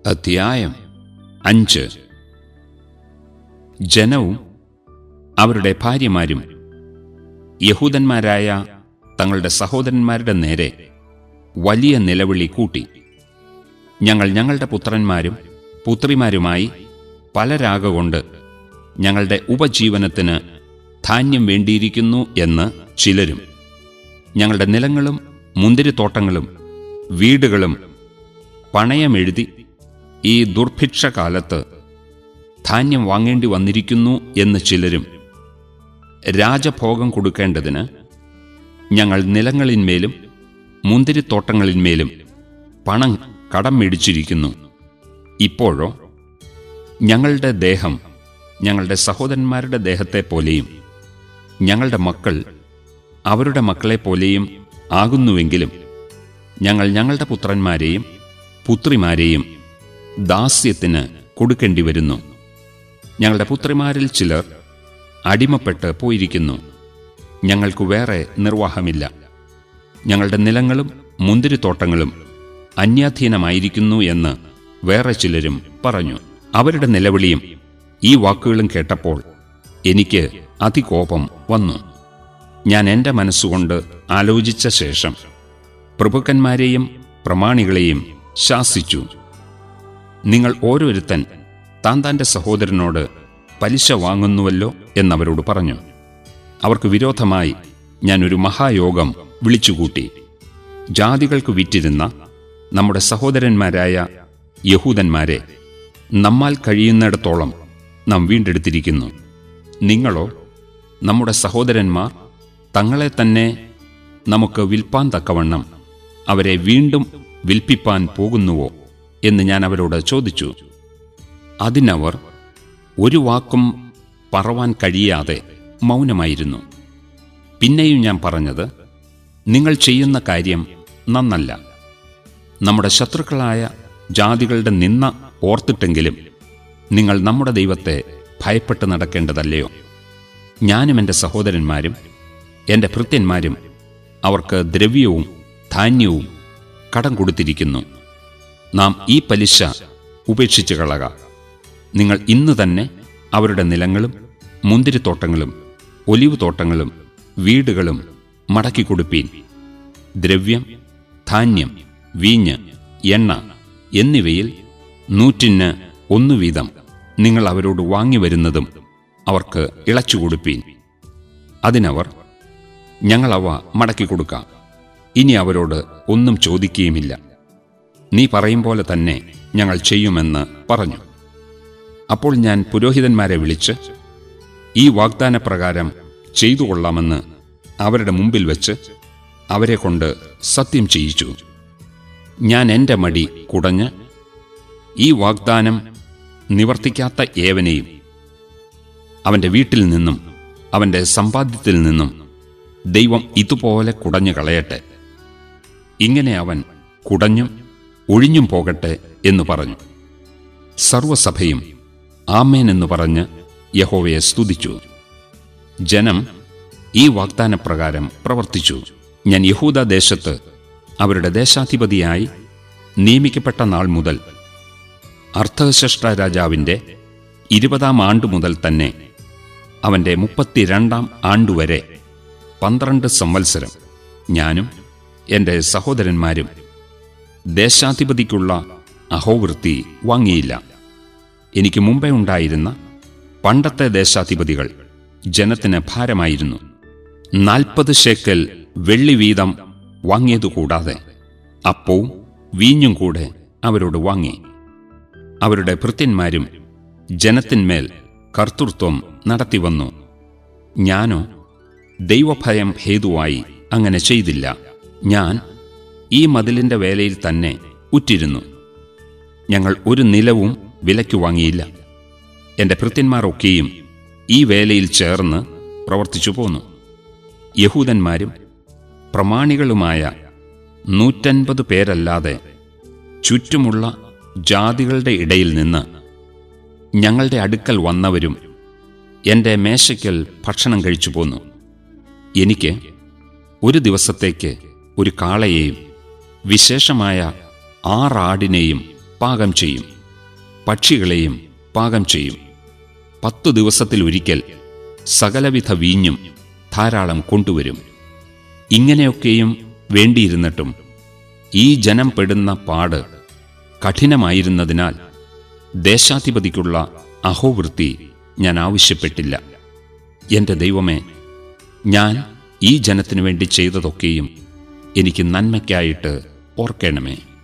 അധ്യായം 5. ജനവും അവരുടെ ഭാര്യമാരും യഹൂദന്മാരായ തങ്ങളുടെ സഹോദരന്മാരുടെ നേരെ വലിയ നിലവിളി കൂട്ടി. ഞങ്ങൾ ഞങ്ങളുടെ പുത്രന്മാരും പുത്രിമാരുമായി പലരാകൊണ്ട് ഞങ്ങളുടെ ഉപജീവനത്തിന് ധാന്യം വേണ്ടിയിരിക്കുന്നു എന്ന് ചിലരും, ഞങ്ങളുടെ നിലങ്ങളും മുന്തിരിത്തോട്ടങ്ങളും വീടുകളും പണയമെഴുതി ഈ ദുർഭിക്ഷകാലത്ത് ധാന്യം വാങ്ങേണ്ടി വന്നിരിക്കുന്നു എന്ന് ചിലരും, രാജഭോഗം കൊടുക്കേണ്ടതിന് ഞങ്ങൾ നിലങ്ങളിന്മേലും മുന്തിരിത്തോട്ടങ്ങളിന്മേലും പണം കടം മേടിച്ചിരിക്കുന്നു. ഇപ്പോഴോ ഞങ്ങളുടെ ദേഹം ഞങ്ങളുടെ സഹോദരന്മാരുടെ ദേഹത്തെപ്പോലെയും ഞങ്ങളുടെ മക്കൾ അവരുടെ മക്കളെപ്പോലെയും ആകുന്നുവെങ്കിലും ഞങ്ങൾ ഞങ്ങളുടെ പുത്രന്മാരെയും പുത്രിമാരെയും ദാസ്യത്തിന് കൊടുക്കേണ്ടി വരുന്നു. ഞങ്ങളുടെ പുത്രിമാരിൽ ചിലർ അടിമപ്പെട്ട് പോയിരിക്കുന്നു. ഞങ്ങൾക്ക് വേറെ നിർവാഹമില്ല. ഞങ്ങളുടെ നിലങ്ങളും മുന്തിരിത്തോട്ടങ്ങളും അന്യാധീനമായിരിക്കുന്നു എന്ന് വേറെ ചിലരും പറഞ്ഞു. അവരുടെ നിലവിളിയും ഈ വാക്കുകളും കേട്ടപ്പോൾ എനിക്ക് അതികോപം വന്നു. ഞാൻ എൻ്റെ മനസ്സുകൊണ്ട് ആലോചിച്ച ശേഷം പ്രഭുക്കന്മാരെയും പ്രമാണികളെയും ശാസിച്ചു. നിങ്ങൾ ഓരോരുത്തൻ താൻ തൻ്റെ സഹോദരനോട് പലിശ വാങ്ങുന്നുവല്ലോ എന്നവരോട് പറഞ്ഞു. അവർക്ക് വിരോധമായി ഞാൻ ഒരു മഹായോഗം വിളിച്ചുകൂട്ടി. ജാതികൾക്ക് വിറ്റിരുന്ന നമ്മുടെ സഹോദരന്മാരായ യഹൂദന്മാരെ നമ്മാൽ കഴിയുന്നിടത്തോളം നാം വീണ്ടെടുത്തിരിക്കുന്നു. നിങ്ങളോ നമ്മുടെ സഹോദരന്മാർ തങ്ങളെ തന്നെ നമുക്ക് വിൽപ്പാൻ തക്കവണ്ണം അവരെ വീണ്ടും വിൽപ്പിപ്പാൻ പോകുന്നുവോ എന്ന് ഞാൻ അവരോട് ചോദിച്ചു. അതിനവർ ഒരു വാക്കും പറവാൻ കഴിയാതെ മൗനമായിരുന്നു. പിന്നെയും ഞാൻ പറഞ്ഞത്, നിങ്ങൾ ചെയ്യുന്ന കാര്യം നന്നല്ല. നമ്മുടെ ശത്രുക്കളായ ജാതികളുടെ നിന്ന ഓർത്തിട്ടെങ്കിലും നിങ്ങൾ നമ്മുടെ ദൈവത്തെ ഭയപ്പെട്ട് നടക്കേണ്ടതല്ലയോ? ഞാനും എൻ്റെ സഹോദരന്മാരും എൻ്റെ ഭൃത്യന്മാരും അവർക്ക് ദ്രവ്യവും ധാന്യവും കടം കൊടുത്തിരിക്കുന്നു. നാം ഈ പലിശ ഉപേക്ഷിച്ചു കളക. നിങ്ങൾ ഇന്ന് തന്നെ അവരുടെ നിലങ്ങളും മുന്തിരിത്തോട്ടങ്ങളും ഒലിവ് തോട്ടങ്ങളും വീടുകളും മടക്കിക്കൊടുപ്പീൻ. ദ്രവ്യം, ധാന്യം, വീഞ്ഞ്, എണ്ണ എന്നിവയിൽ 100 വീതം നിങ്ങൾ അവരോട് വാങ്ങിവരുന്നതും അവർക്ക് ഇളച്ചുകൊടുപ്പീൻ. അതിനവർ, ഞങ്ങളവ മടക്കിക്കൊടുക്കാം, ഇനി അവരോട് ഒന്നും ചോദിക്കുകയുമില്ല, നീ പറയും പോലെ തന്നെ ഞങ്ങൾ ചെയ്യുമെന്ന് പറഞ്ഞു. അപ്പോൾ ഞാൻ പുരോഹിതന്മാരെ വിളിച്ച് ഈ വാഗ്ദാനപ്രകാരം ചെയ്തു കൊള്ളാമെന്ന് അവരുടെ മുമ്പിൽ വെച്ച് അവരെ കൊണ്ട് സത്യം ചെയ്യിച്ചു. ഞാൻ എൻ്റെ മടി കുടഞ്ഞ് ഈ വാഗ്ദാനം നിവർത്തിക്കാത്ത ഏവനെയും അവൻ്റെ വീട്ടിൽ നിന്നും അവൻ്റെ സമ്പാദ്യത്തിൽ നിന്നും ദൈവം ഇതുപോലെ കുടഞ്ഞു കളയട്ടെ, ഇങ്ങനെ അവൻ കുടഞ്ഞും ഒഴിഞ്ഞും പോകട്ടെ എന്ന് പറഞ്ഞു. സർവസഭയും ആമേൻ എന്ന് പറഞ്ഞ് യഹോവയെ സ്തുതിച്ചു. ജനം ഈ വാഗ്ദാനപ്രകാരം പ്രവർത്തിച്ചു. ഞാൻ യഹൂദ ദേശത്ത് അവരുടെ ദേശാധിപതിയായി നിയമിക്കപ്പെട്ട നാൾ മുതൽ അർത്ഥഹ്ശഷ്ടാ രാജാവിൻ്റെ 20-ാം ആണ്ട് മുതൽ തന്നെ അവൻ്റെ 32-ാം ആണ്ടുവരെ 12 സംവത്സരം ഞാനും എൻ്റെ സഹോദരന്മാരും ദേശാധിപതിക്കുള്ള അഹോവൃത്തി വാങ്ങിയില്ല. എനിക്ക് മുമ്പേ ഉണ്ടായിരുന്ന പണ്ടത്തെ ദേശാധിപതികൾ ജനത്തിന് ഭാരമായിരുന്നു. 40 ശേക്കെൽ വെള്ളി വീതം വാങ്ങിയതുകൂടാതെ അപ്പവും വീഞ്ഞും കൂടെ അവരോട് വാങ്ങി. അവരുടെ ഭൃത്യന്മാരും ജനത്തിന്മേൽ കർത്തൃത്വം നടത്തിവന്നു. ഞാനോ ദൈവഭയം ഹേതുവായി അങ്ങനെ ചെയ്തില്ല. ഞാൻ ഈ മതിലിൻ്റെ വേലയിൽ തന്നെ ഉറ്റിരുന്നു. ഞങ്ങൾ ഒരു നിലവും വിലയ്ക്ക് വാങ്ങിയില്ല. എൻ്റെ ഭൃത്യന്മാർ ഒക്കെയും ഈ വേലയിൽ ചേർന്ന് പ്രവർത്തിച്ചു പോന്നു. യഹൂദന്മാരും പ്രമാണികളുമായ 150 പേരല്ലാതെ ചുറ്റുമുള്ള ജാതികളുടെ ഇടയിൽ നിന്ന് ഞങ്ങളുടെ അടുക്കൽ വന്നവരും എൻ്റെ മേശയ്ക്കൽ ഭക്ഷണം കഴിച്ചു പോന്നു. എനിക്ക് ഒരു ദിവസത്തേക്ക് ഒരു കാളയെയും വിശേഷമായ 6 ആടിനെയും പാകം ചെയ്യും. പക്ഷികളെയും പാകം ചെയ്യും. 10 ദിവസത്തിലൊരിക്കൽ സകലവിധ വീഞ്ഞും ധാരാളം കൊണ്ടുവരും. ഇങ്ങനെയൊക്കെയും വേണ്ടിയിരുന്നിട്ടും ഈ ജനം പെടുന്ന പാട് കഠിനമായിരുന്നതിനാൽ ദേശാധിപതിക്കുള്ള അഹോവൃത്തി ഞാൻ ആവശ്യപ്പെട്ടില്ല. എൻ്റെ ദൈവമേ, ഞാൻ ഈ ജനത്തിനു വേണ്ടി ചെയ്തതൊക്കെയും എനിക്ക് നന്മയ്ക്കായിട്ട് ഓർക്കണമേ.